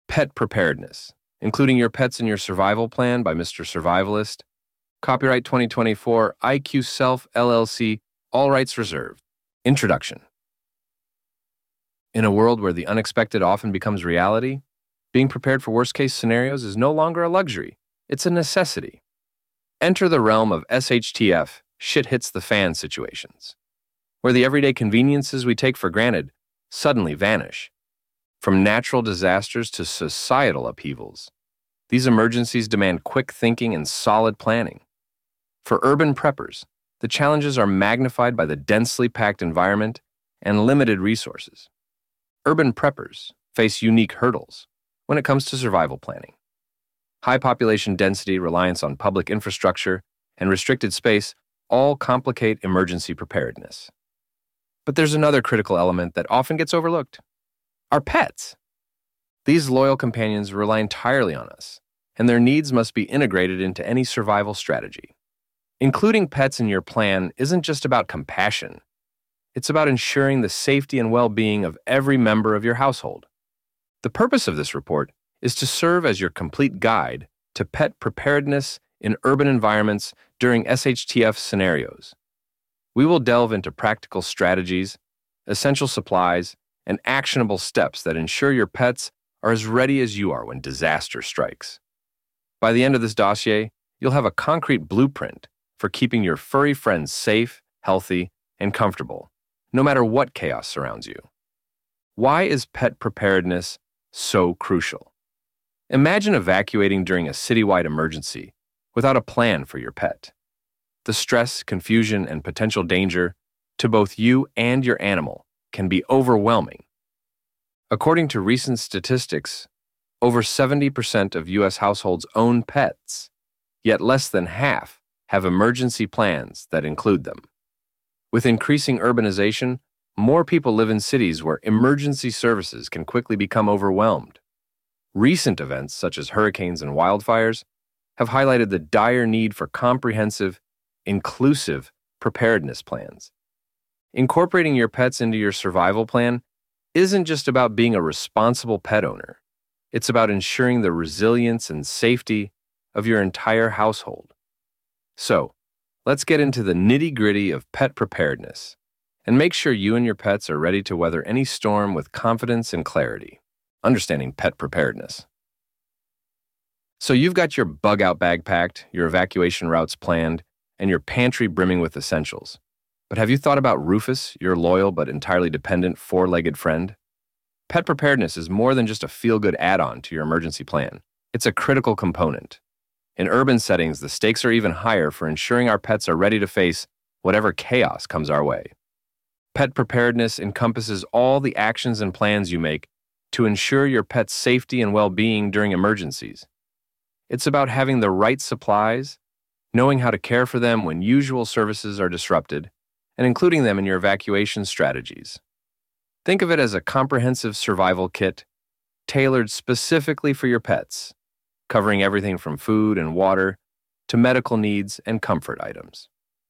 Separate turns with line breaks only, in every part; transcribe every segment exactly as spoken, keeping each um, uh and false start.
Pet Preparedness, Including Your Pets in Your Survival Plan by Mister Survivalist. Copyright twenty twenty-four, I Q Self, L L C, all rights reserved. Introduction. In a world where the unexpected often becomes reality, being prepared for worst-case scenarios is no longer a luxury. It's a necessity. Enter the realm of S H T F, shit hits the fan situations, where the everyday conveniences we take for granted suddenly vanish. From natural disasters to societal upheavals, these emergencies demand quick thinking and solid planning. For urban preppers, the challenges are magnified by the densely packed environment and limited resources. Urban preppers face unique hurdles when it comes to survival planning. High population density, reliance on public infrastructure, and restricted space all complicate emergency preparedness. But there's another critical element that often gets overlooked: our pets. These loyal companions rely entirely on us, and their needs must be integrated into any survival strategy. Including pets in your plan isn't just about compassion. It's about ensuring the safety and well-being of every member of your household. The purpose of this report is to serve as your complete guide to pet preparedness in urban environments during S H T F scenarios. We will delve into practical strategies, essential supplies, and actionable steps that ensure your pets are as ready as you are when disaster strikes. By the end of this dossier, you'll have a concrete blueprint for keeping your furry friends safe, healthy, and comfortable, no matter what chaos surrounds you. Why is pet preparedness so crucial? Imagine evacuating during a citywide emergency without a plan for your pet. The stress, confusion, and potential danger to both you and your animal can be overwhelming. According to recent statistics, over seventy percent of U S households own pets, yet less than half have emergency plans that include them. With increasing urbanization, more people live in cities where emergency services can quickly become overwhelmed. Recent events, such as hurricanes and wildfires, have highlighted the dire need for comprehensive, inclusive preparedness plans. Incorporating your pets into your survival plan isn't just about being a responsible pet owner. It's about ensuring the resilience and safety of your entire household. So, let's get into the nitty-gritty of pet preparedness and make sure you and your pets are ready to weather any storm with confidence and clarity. Understanding pet preparedness. So you've got your bug-out bag packed, your evacuation routes planned, and your pantry brimming with essentials. But have you thought about Rufus, your loyal but entirely dependent four-legged friend? Pet preparedness is more than just a feel-good add-on to your emergency plan. It's a critical component. In urban settings, the stakes are even higher for ensuring our pets are ready to face whatever chaos comes our way. Pet preparedness encompasses all the actions and plans you make to ensure your pet's safety and well-being during emergencies. It's about having the right supplies, knowing how to care for them when usual services are disrupted, and including them in your evacuation strategies. Think of it as a comprehensive survival kit tailored specifically for your pets, covering everything from food and water to medical needs and comfort items.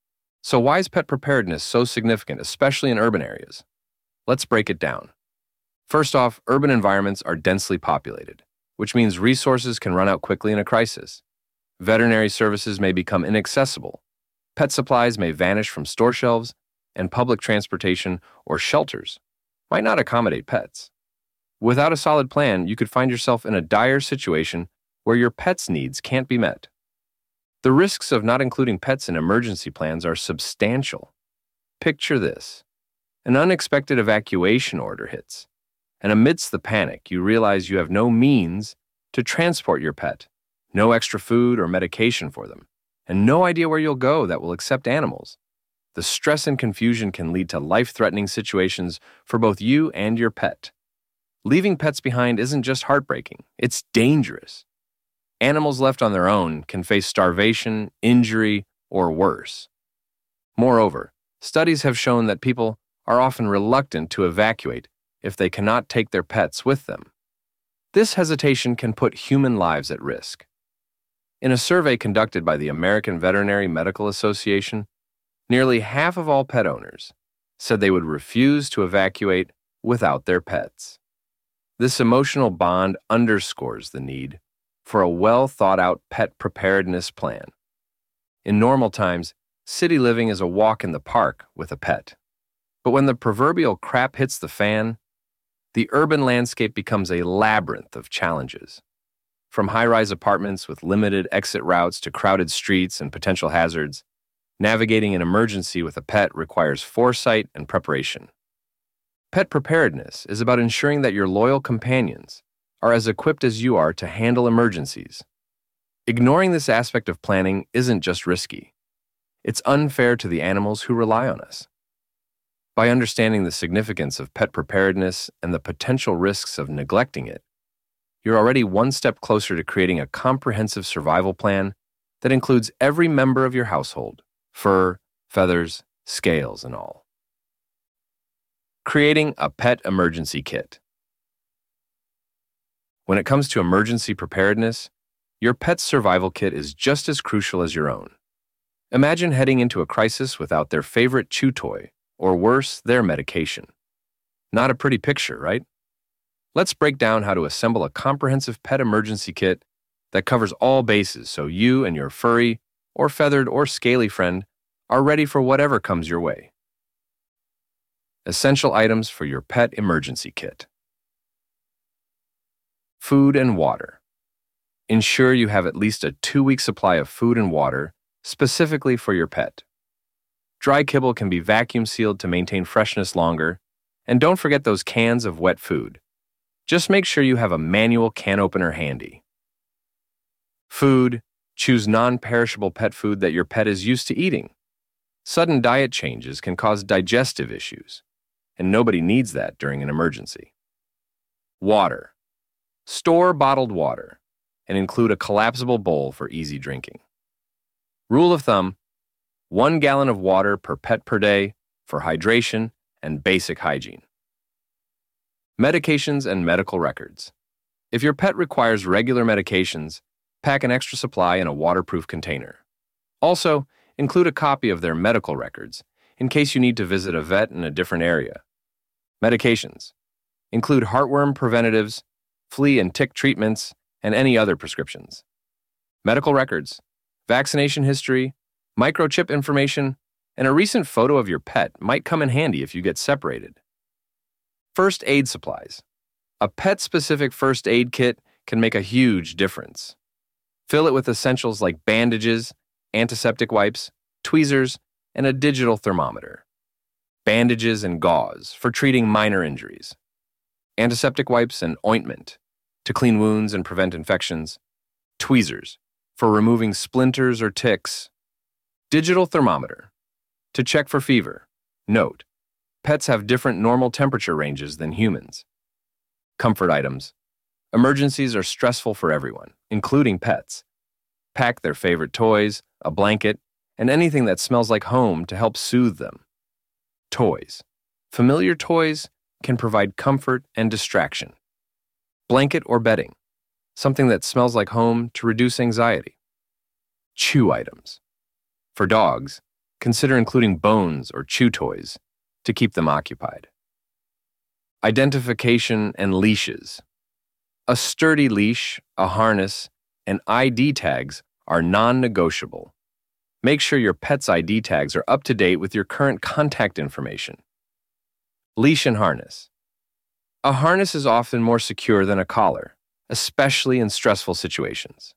So why is pet preparedness so significant, especially in urban areas? Let's break it down. First off, urban environments are densely populated, which means resources can run out quickly in a crisis. Veterinary services may become inaccessible. Pet supplies may vanish from store shelves, and public transportation or shelters might not accommodate pets. Without a solid plan, you could find yourself in a dire situation where your pet's needs can't be met. The risks of not including pets in emergency plans are substantial. Picture this. An unexpected evacuation order hits, and amidst the panic, you realize you have no means to transport your pet, no extra food or medication for them, and no idea where you'll go that will accept animals. The stress and confusion can lead to life-threatening situations for both you and your pet. Leaving pets behind isn't just heartbreaking, it's dangerous. Animals left on their own can face starvation, injury, or worse. Moreover, studies have shown that people are often reluctant to evacuate if they cannot take their pets with them. This hesitation can put human lives at risk. In a survey conducted by the American Veterinary Medical Association, nearly half of all pet owners said they would refuse to evacuate without their pets. This emotional bond underscores the need for a well-thought-out pet preparedness plan. In normal times, city living is a walk in the park with a pet. But when the proverbial crap hits the fan, the urban landscape becomes a labyrinth of challenges. From high-rise apartments with limited exit routes to crowded streets and potential hazards, navigating an emergency with a pet requires foresight and preparation. Pet preparedness is about ensuring that your loyal companions are as equipped as you are to handle emergencies. Ignoring this aspect of planning isn't just risky. It's unfair to the animals who rely on us. By understanding the significance of pet preparedness and the potential risks of neglecting it, you're already one step closer to creating a comprehensive survival plan that includes every member of your household, fur, feathers, scales, and all. Creating a pet emergency kit. When it comes to emergency preparedness, your pet's survival kit is just as crucial as your own. Imagine heading into a crisis without their favorite chew toy, or worse, their medication. Not a pretty picture, right? Let's break down how to assemble a comprehensive pet emergency kit that covers all bases so you and your furry, or feathered, or scaly friend are ready for whatever comes your way. Essential items for your pet emergency kit. Food and water. Ensure you have at least a two-week supply of food and water specifically for your pet. Dry kibble can be vacuum sealed to maintain freshness longer, and don't forget those cans of wet food. Just make sure you have a manual can opener handy. Food. Choose non-perishable pet food that your pet is used to eating. Sudden diet changes can cause digestive issues, and nobody needs that during an emergency. Water. Store bottled water and include a collapsible bowl for easy drinking. Rule of thumb, one gallon of water per pet per day for hydration and basic hygiene. Medications and medical records. If your pet requires regular medications, pack an extra supply in a waterproof container. Also, include a copy of their medical records in case you need to visit a vet in a different area. Medications. Include heartworm preventatives, flea and tick treatments, and any other prescriptions. Medical records, vaccination history, microchip information, and a recent photo of your pet might come in handy if you get separated. First aid supplies. A pet-specific first aid kit can make a huge difference. Fill it with essentials like bandages, antiseptic wipes, tweezers, and a digital thermometer. Bandages and gauze for treating minor injuries. Antiseptic wipes and ointment to clean wounds and prevent infections. Tweezers for removing splinters or ticks. Digital thermometer to check for fever. Note, pets have different normal temperature ranges than humans. Comfort items. Emergencies are stressful for everyone, including pets. Pack their favorite toys, a blanket, and anything that smells like home to help soothe them. Toys. Familiar toys can provide comfort and distraction. Blanket or bedding. Something that smells like home to reduce anxiety. Chew items. For dogs, consider including bones or chew toys to keep them occupied. Identification and leashes. A sturdy leash, a harness, and I D tags are non-negotiable. Make sure your pet's I D tags are up to date with your current contact information. Leash and harness. A harness is often more secure than a collar, especially in stressful situations.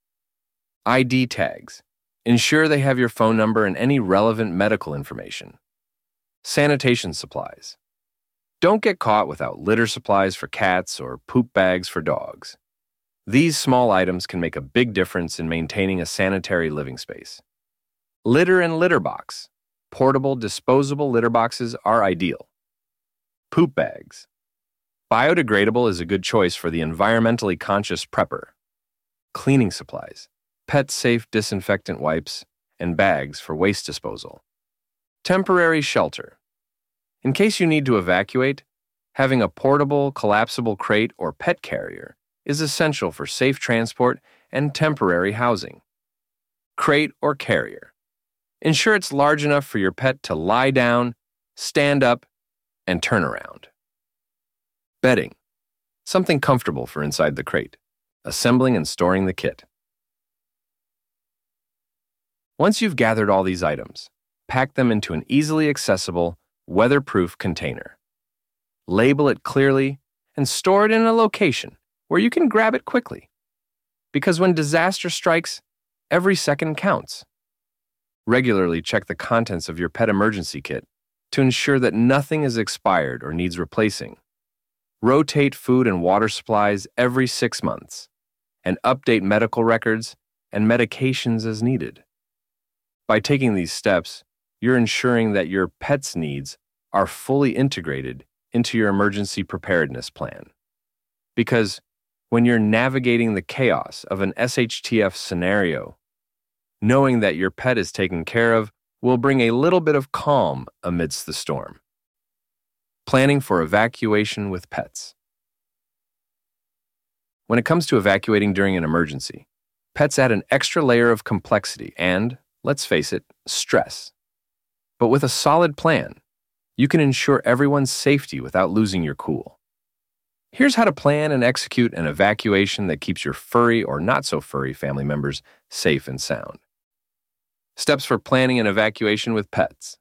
I D tags. Ensure they have your phone number and any relevant medical information. Sanitation supplies. Don't get caught without litter supplies for cats or poop bags for dogs. These small items can make a big difference in maintaining a sanitary living space. Litter and litter box. Portable, disposable litter boxes are ideal. Poop bags. Biodegradable is a good choice for the environmentally conscious prepper. Cleaning supplies. Pet-safe disinfectant wipes and bags for waste disposal. Temporary shelter. In case you need to evacuate, having a portable, collapsible crate or pet carrier is essential for safe transport and temporary housing. Crate or carrier. Ensure it's large enough for your pet to lie down, stand up, and turn around. Bedding. something comfortable for inside the crate, assembling and storing the kit. Once you've gathered all these items, pack them into an easily accessible, weatherproof container. Label it clearly and store it in a location where you can grab it quickly. Because when disaster strikes, every second counts. Regularly check the contents of your pet emergency kit to ensure that nothing is expired or needs replacing. Rotate food and water supplies every six months, and update medical records and medications as needed. By taking these steps, you're ensuring that your pet's needs are fully integrated into your emergency preparedness plan. Because when you're navigating the chaos of an S H T F scenario, knowing that your pet is taken care of will bring a little bit of calm amidst the storm. Planning for evacuation with pets. When it comes to evacuating during an emergency, pets add an extra layer of complexity and, let's face it, stress. But with a solid plan, you can ensure everyone's safety without losing your cool. Here's how to plan and execute an evacuation that keeps your furry or not-so-furry family members safe and sound. Steps for planning an evacuation with pets.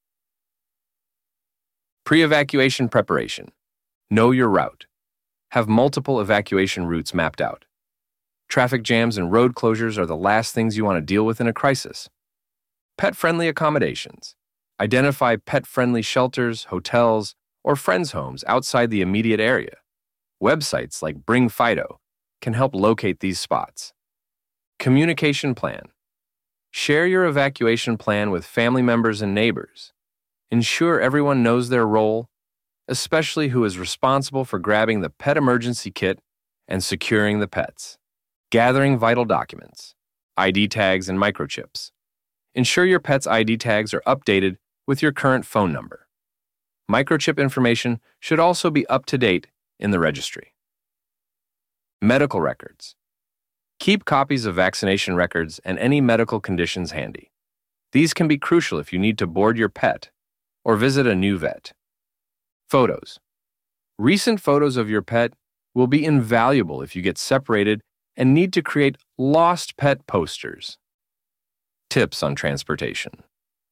Pre-evacuation preparation. Know your route. Have multiple evacuation routes mapped out. Traffic jams and road closures are the last things you want to deal with in a crisis. Pet-friendly accommodations. Identify pet-friendly shelters, hotels, or friends' homes outside the immediate area. Websites like Bring Fido can help locate these spots. Communication plan. Share your evacuation plan with family members and neighbors. Ensure everyone knows their role, especially who is responsible for grabbing the pet emergency kit and securing the pets. Gathering vital documents, I D tags and microchips. Ensure your pet's I D tags are updated with your current phone number. Microchip information should also be up to date in the registry. Medical records. Keep copies of vaccination records and any medical conditions handy. These can be crucial if you need to board your pet or visit a new vet. Photos. Recent photos of your pet will be invaluable if you get separated and need to create lost pet posters. Tips on transportation.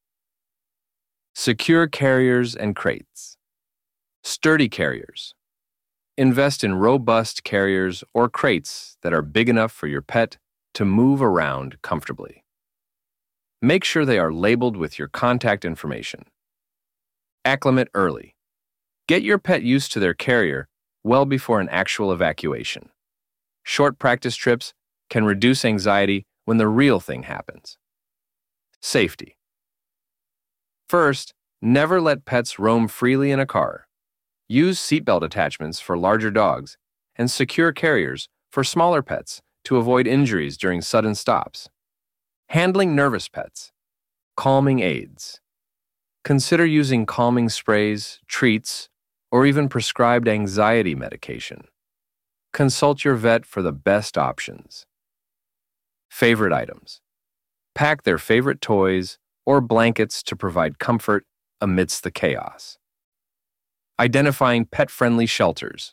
Secure carriers and crates. Sturdy carriers. Invest in robust carriers or crates that are big enough for your pet to move around comfortably. Make sure they are labeled with your contact information. Acclimate early. Get your pet used to their carrier well before an actual evacuation. Short practice trips can reduce anxiety when the real thing happens. Safety. First, never let pets roam freely in a car. Use seatbelt attachments for larger dogs and secure carriers for smaller pets to avoid injuries during sudden stops. Handling nervous pets. Calming aids. Consider using calming sprays, treats, or even prescribed anxiety medication. Consult your vet for the best options. Favorite items. Pack their favorite toys or blankets to provide comfort amidst the chaos. Identifying pet-friendly shelters.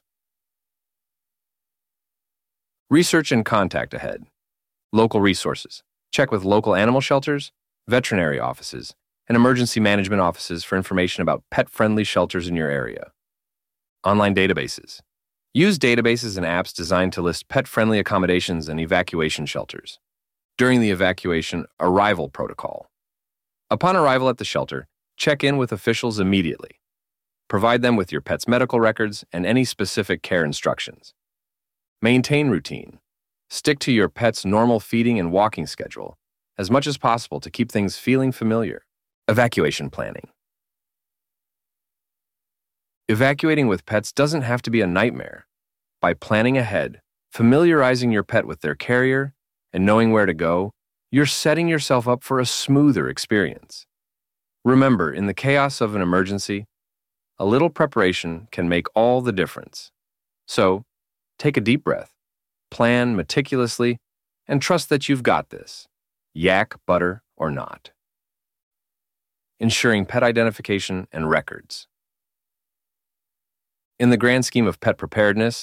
Research and contact ahead. Local resources. Check with local animal shelters, veterinary offices, and emergency management offices for information about pet-friendly shelters in your area. Online databases. Use databases and apps designed to list pet-friendly accommodations and evacuation shelters. During the evacuation, arrival protocol. Upon arrival at the shelter, check in with officials immediately. Provide them with your pet's medical records and any specific care instructions. Maintain routine. Stick to your pet's normal feeding and walking schedule as much as possible to keep things feeling familiar. Evacuation planning. Evacuating with pets doesn't have to be a nightmare. By planning ahead, familiarizing your pet with their carrier, and knowing where to go, you're setting yourself up for a smoother experience. Remember, in the chaos of an emergency, a little preparation can make all the difference. So, take a deep breath, plan meticulously, and trust that you've got this, yak, butter, or not. Ensuring pet identification and records. In the grand scheme of pet preparedness,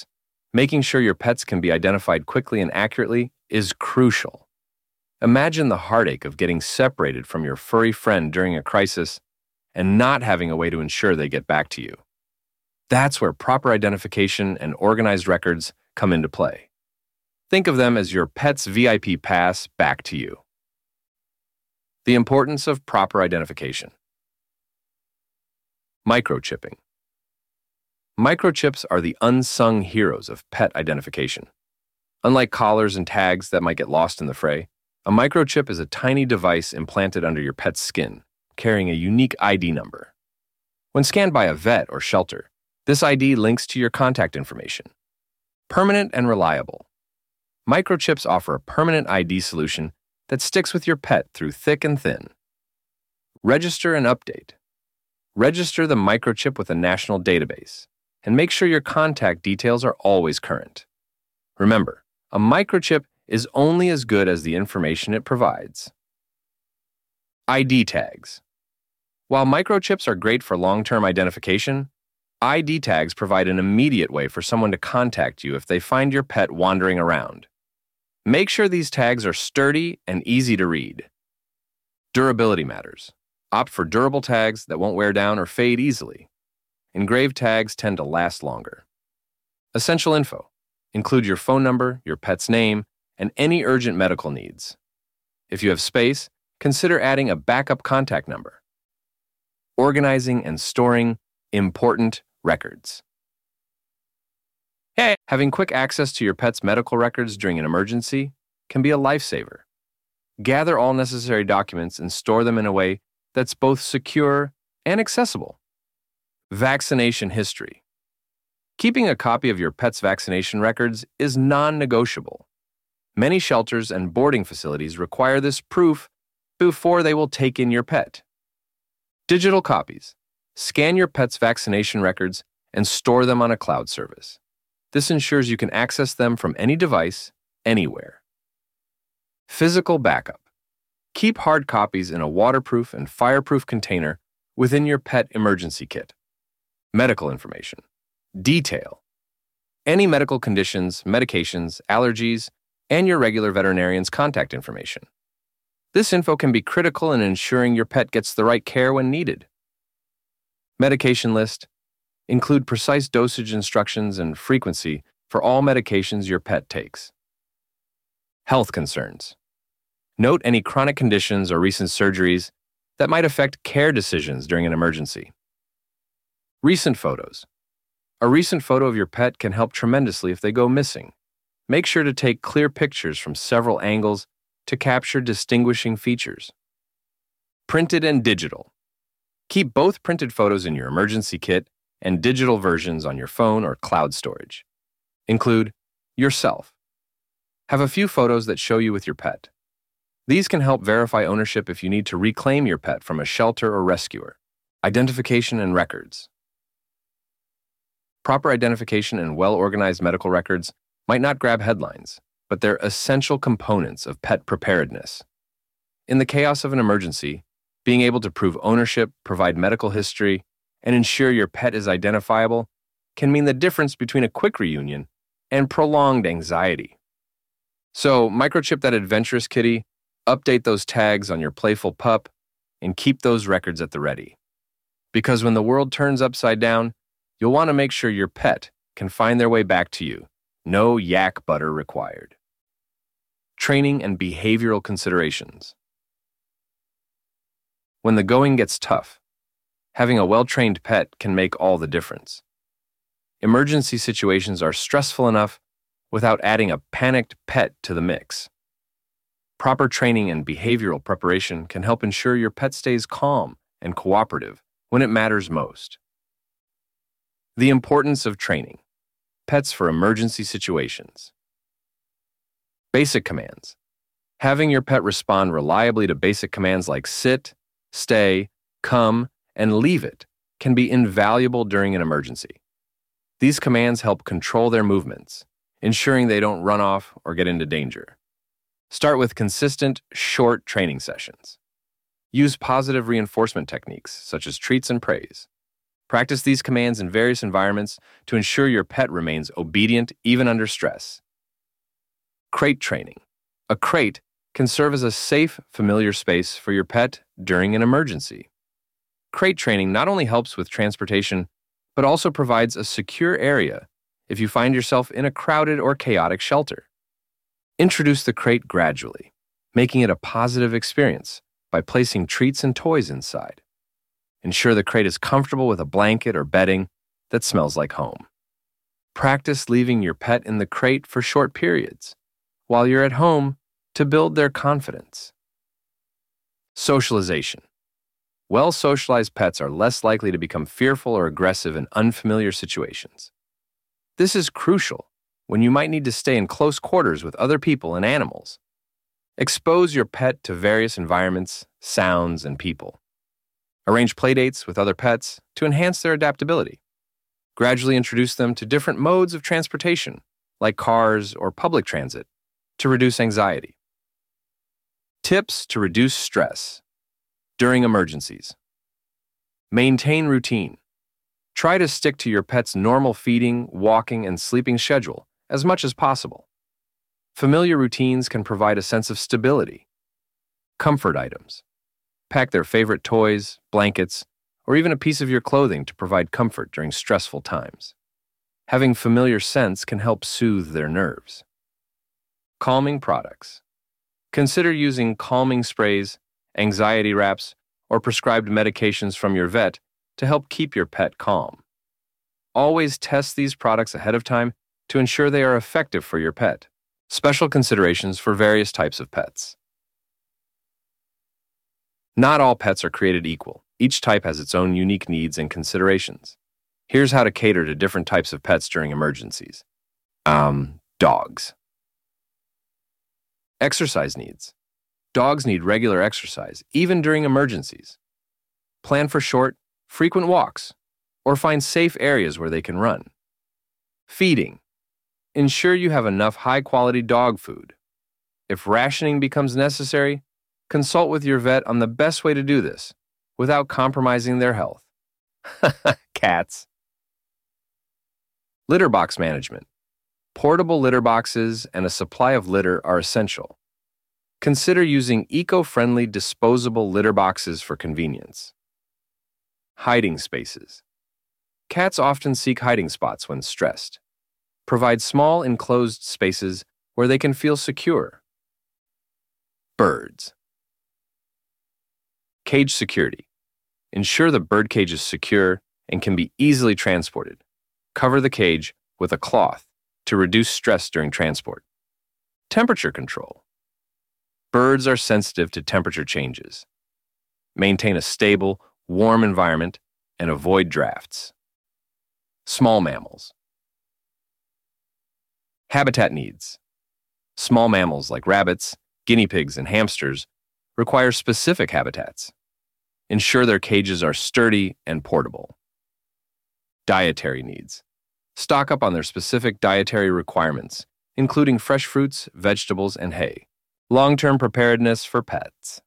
Making sure your pets can be identified quickly and accurately is crucial. Imagine the heartache of getting separated from your furry friend during a crisis and not having a way to ensure they get back to you. That's where proper identification and organized records come into play. Think of them as your pet's V I P pass back to you. The importance of proper identification. Microchipping. Microchips are the unsung heroes of pet identification. Unlike collars and tags that might get lost in the fray, a microchip is a tiny device implanted under your pet's skin, carrying a unique I D number. When scanned by a vet or shelter, this I D links to your contact information. Permanent and reliable. Microchips offer a permanent I D solution that sticks with your pet through thick and thin. Register and update. Register the microchip with a national database, and make sure your contact details are always current. Remember, a microchip is only as good as the information it provides. I D tags. While microchips are great for long-term identification, I D tags provide an immediate way for someone to contact you if they find your pet wandering around. Make sure these tags are sturdy and easy to read. Durability matters. Opt for durable tags that won't wear down or fade easily. Engraved tags tend to last longer. Essential info. Include your phone number, your pet's name, and any urgent medical needs. If you have space, consider adding a backup contact number. Organizing and storing important records. Hey, having quick access to your pet's medical records during an emergency can be a lifesaver. Gather all necessary documents and store them in a way that's both secure and accessible. Vaccination history. Keeping a copy of your pet's vaccination records is non-negotiable. Many shelters and boarding facilities require this proof before they will take in your pet. Digital copies. Scan your pet's vaccination records and store them on a cloud service. This ensures you can access them from any device, anywhere. Physical backup. Keep hard copies in a waterproof and fireproof container within your pet emergency kit. Medical information. Detail. Any medical conditions, medications, allergies, and your regular veterinarian's contact information. This info can be critical in ensuring your pet gets the right care when needed. Medication list. Include precise dosage instructions and frequency for all medications your pet takes. Health concerns. Note any chronic conditions or recent surgeries that might affect care decisions during an emergency. Recent photos. A recent photo of your pet can help tremendously if they go missing. Make sure to take clear pictures from several angles to capture distinguishing features. Printed and digital. Keep both printed photos in your emergency kit and digital versions on your phone or cloud storage. Include yourself. Have a few photos that show you with your pet. These can help verify ownership if you need to reclaim your pet from a shelter or rescuer. Identification and records. Proper identification and well-organized medical records might not grab headlines, but they're essential components of pet preparedness. In the chaos of an emergency, being able to prove ownership, provide medical history, and ensure your pet is identifiable can mean the difference between a quick reunion and prolonged anxiety. So, microchip that adventurous kitty, update those tags on your playful pup, and keep those records at the ready. Because when the world turns upside down, you'll want to make sure your pet can find their way back to you. No yak butter required. Training and behavioral considerations. When the going gets tough, having a well-trained pet can make all the difference. Emergency situations are stressful enough without adding a panicked pet to the mix. Proper training and behavioral preparation can help ensure your pet stays calm and cooperative when it matters most. The importance of training. Pets for emergency situations. Basic commands. Having your pet respond reliably to basic commands like sit, stay, come, and leave it can be invaluable during an emergency. These commands help control their movements, ensuring they don't run off or get into danger. Start with consistent, short training sessions. Use positive reinforcement techniques such as treats and praise. Practice these commands in various environments to ensure your pet remains obedient even under stress. Crate training. A crate can serve as a safe, familiar space for your pet during an emergency. Crate training not only helps with transportation, but also provides a secure area if you find yourself in a crowded or chaotic shelter. Introduce the crate gradually, making it a positive experience by placing treats and toys inside. Ensure the crate is comfortable with a blanket or bedding that smells like home. Practice leaving your pet in the crate for short periods while you're at home to build their confidence. Socialization. Well-socialized pets are less likely to become fearful or aggressive in unfamiliar situations. This is crucial when you might need to stay in close quarters with other people and animals. Expose your pet to various environments, sounds, and people. Arrange playdates with other pets to enhance their adaptability. Gradually introduce them to different modes of transportation, like cars or public transit, to reduce anxiety. Tips to reduce stress during emergencies. Maintain routine. Try to stick to your pet's normal feeding, walking, and sleeping schedule as much as possible. Familiar routines can provide a sense of stability. Comfort items. Pack their favorite toys, blankets, or even a piece of your clothing to provide comfort during stressful times. Having familiar scents can help soothe their nerves. Calming products. Consider using calming sprays, anxiety wraps, or prescribed medications from your vet to help keep your pet calm. Always test these products ahead of time to ensure they are effective for your pet. Special considerations for various types of pets. Not all pets are created equal. Each type has its own unique needs and considerations. Here's how to cater to different types of pets during emergencies. Um, dogs. Exercise needs. Dogs need regular exercise, even during emergencies. Plan for short, frequent walks, or find safe areas where they can run. Feeding. Ensure you have enough high-quality dog food. If rationing becomes necessary, consult with your vet on the best way to do this without compromising their health. Cats. Litter box management. Portable litter boxes and a supply of litter are essential. Consider using eco-friendly disposable litter boxes for convenience. Hiding spaces. Cats often seek hiding spots when stressed. Provide small enclosed spaces where they can feel secure. Birds. Cage security. Ensure the bird cage is secure and can be easily transported. Cover the cage with a cloth to reduce stress during transport. Temperature control. Birds are sensitive to temperature changes. Maintain a stable, warm environment and avoid drafts. Small mammals. Habitat needs. Small mammals like rabbits, guinea pigs, and hamsters require specific habitats. Ensure their cages are sturdy and portable. Dietary needs. Stock up on their specific dietary requirements, including fresh fruits, vegetables, and hay. Long-term preparedness for pets.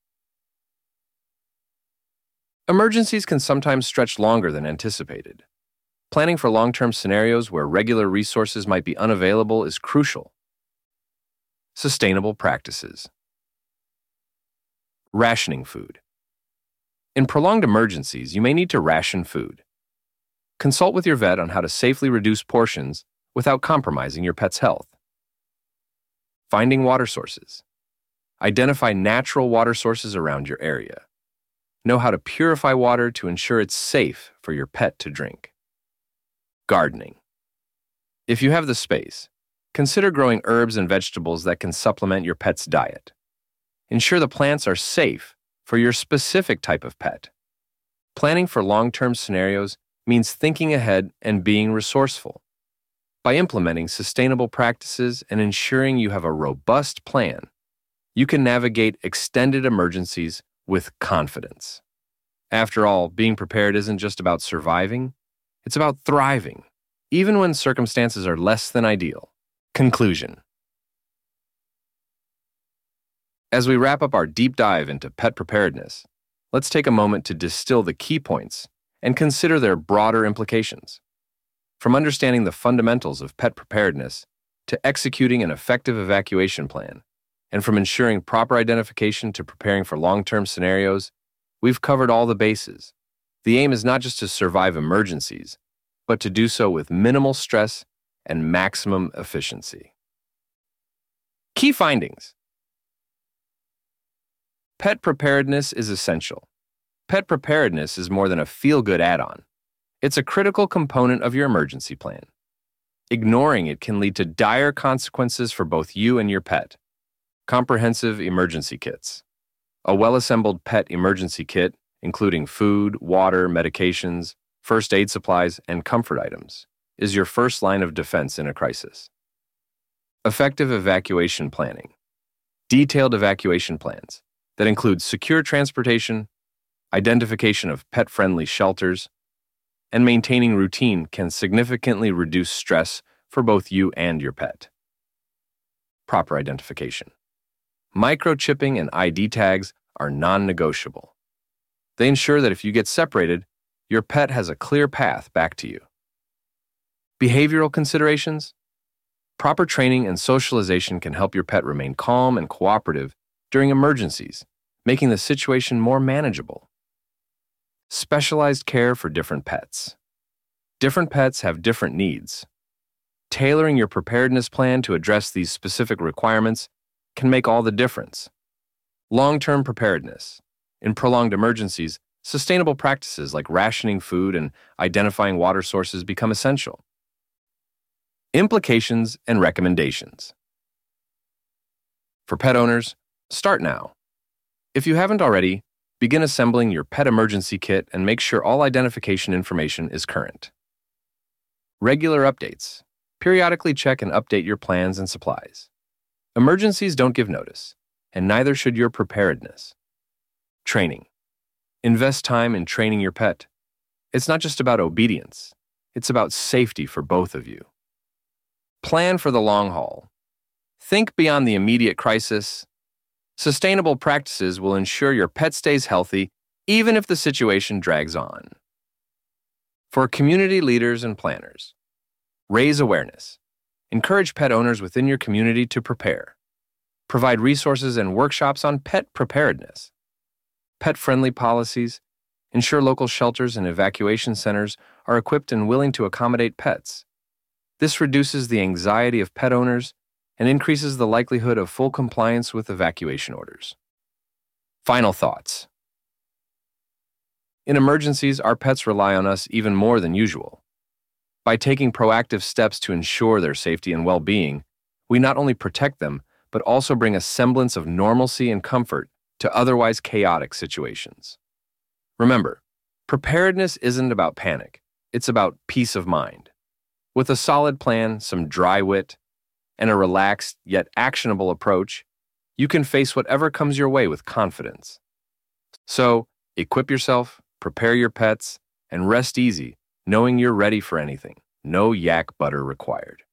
Emergencies can sometimes stretch longer than anticipated. Planning for long-term scenarios where regular resources might be unavailable is crucial. Sustainable practices. Rationing food. In prolonged emergencies, you may need to ration food. Consult with your vet on how to safely reduce portions without compromising your pet's health. Finding water sources. Identify natural water sources around your area. Know how to purify water to ensure it's safe for your pet to drink. Gardening. If you have the space, consider growing herbs and vegetables that can supplement your pet's diet. Ensure the plants are safe for your specific type of pet. Planning for long-term scenarios means thinking ahead and being resourceful. By implementing sustainable practices and ensuring you have a robust plan, you can navigate extended emergencies with confidence. After all, being prepared isn't just about surviving, it's about thriving, even when circumstances are less than ideal. Conclusion. As we wrap up our deep dive into pet preparedness, let's take a moment to distill the key points and consider their broader implications. From understanding the fundamentals of pet preparedness to executing an effective evacuation plan, and from ensuring proper identification to preparing for long-term scenarios, we've covered all the bases. The aim is not just to survive emergencies, but to do so with minimal stress and maximum efficiency. Key findings. Pet preparedness is essential. Pet preparedness is more than a feel-good add-on. It's a critical component of your emergency plan. Ignoring it can lead to dire consequences for both you and your pet. Comprehensive emergency kits. A well-assembled pet emergency kit, including food, water, medications, first aid supplies, and comfort items, is your first line of defense in a crisis. Effective evacuation planning. Detailed evacuation plans that include secure transportation, identification of pet-friendly shelters, and maintaining routine can significantly reduce stress for both you and your pet. Proper identification. Microchipping and I D tags are non-negotiable. They ensure that if you get separated, your pet has a clear path back to you. Behavioral considerations. Proper training and socialization can help your pet remain calm and cooperative during emergencies, making the situation more manageable. Specialized care for different pets. Different pets have different needs. Tailoring your preparedness plan to address these specific requirements can make all the difference. Long-term preparedness. In prolonged emergencies, sustainable practices like rationing food and identifying water sources become essential. Implications and recommendations. For pet owners, start now. If you haven't already, begin assembling your pet emergency kit and make sure all identification information is current. Regular updates. Periodically check and update your plans and supplies. Emergencies don't give notice, and neither should your preparedness. Training. Invest time in training your pet. It's not just about obedience, it's about safety for both of you. Plan for the long haul. Think beyond the immediate crisis. Sustainable practices will ensure your pet stays healthy even if the situation drags on. For community leaders and planners, raise awareness. Encourage pet owners within your community to prepare. Provide resources and workshops on pet preparedness. Pet-friendly policies. Ensure local shelters and evacuation centers are equipped and willing to accommodate pets. This reduces the anxiety of pet owners and increases the likelihood of full compliance with evacuation orders. Final thoughts. In emergencies, our pets rely on us even more than usual. By taking proactive steps to ensure their safety and well-being, we not only protect them, but also bring a semblance of normalcy and comfort to otherwise chaotic situations. Remember, preparedness isn't about panic, it's about peace of mind. With a solid plan, some dry wit, and a relaxed yet actionable approach, you can face whatever comes your way with confidence. So, equip yourself, prepare your pets, and rest easy, knowing you're ready for anything. No yak butter required.